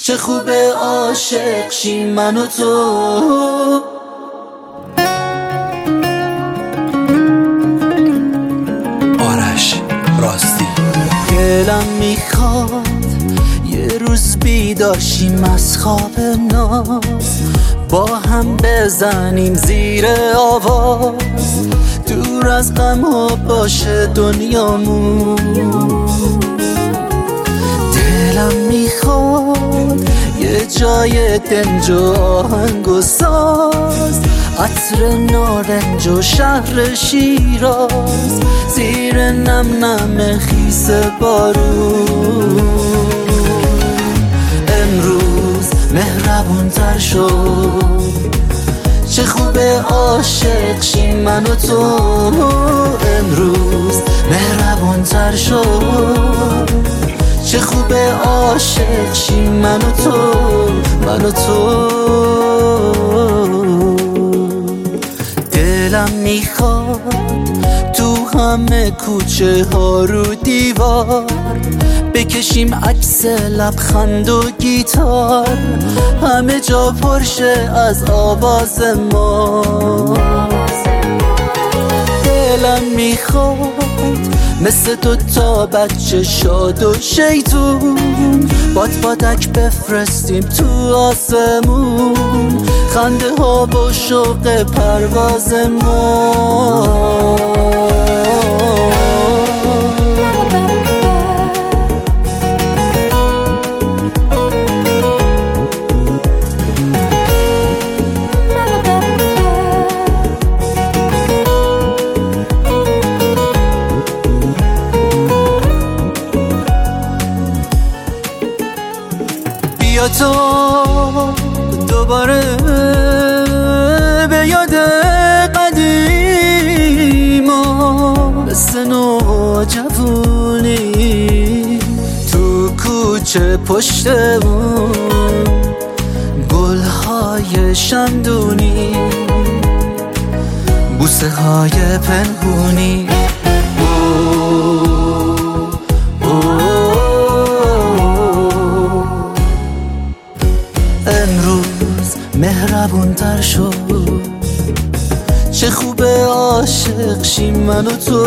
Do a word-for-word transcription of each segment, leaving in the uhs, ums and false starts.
چه خوبه عاشق شیم من و تو. آرش راستی. دلم میخواد یه روز بیدار شیم از خواب ناز، با هم بزنیم زیر آواز، دور از غم ها باشه دنیامون. دلم میخواد یه جای دنج و آهنگ و ساز، عطر نارنج و شهر شیراز، زیر نم نم خیس بارون. امروز مهربون تر شد، چه خوبه عاشق شیم من و تو. امروز مهربون تر شد، چه خوبه عاشق شیم من و تو، من و تو. دلم میخواد تو همه کوچه ها رو دیوار بکشیم عکس لبخند و گیتار، همه جا پرشه از آواز ما. دلم میخواد مثل دو تا بچه شاد و شیطون، باد بادک بفرستیم تو آسمون، خنده ها و شوق پرواز ما. بیا تو دوباره به یاد قدیما، مثل نوجوانی تو کوچه پشتمون، گلهای شمدونی، بوسه های پنهونی. امروز مهربون تر شد، چه خوبه عاشق شیم من و تو.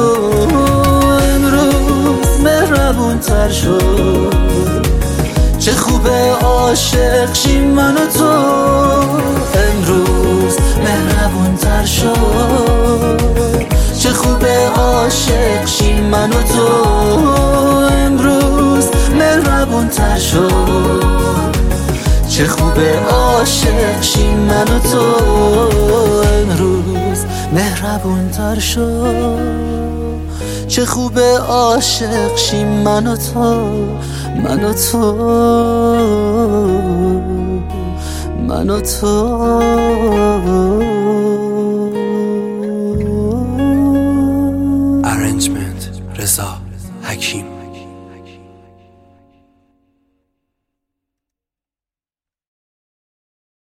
امروز مهربون تر شد، چه خوبه عاشق شیم من و تو. امروز مهربون تر شد، چه خوبه عاشق شیم من و تو. امروز مهربون تر شد، چه خوبه عاشق شیم من و تو. امروز مهربون تر شد، چه خوبه عاشق شیم من و تو، من و تو، من و تو. Arrangement رضا حکیم.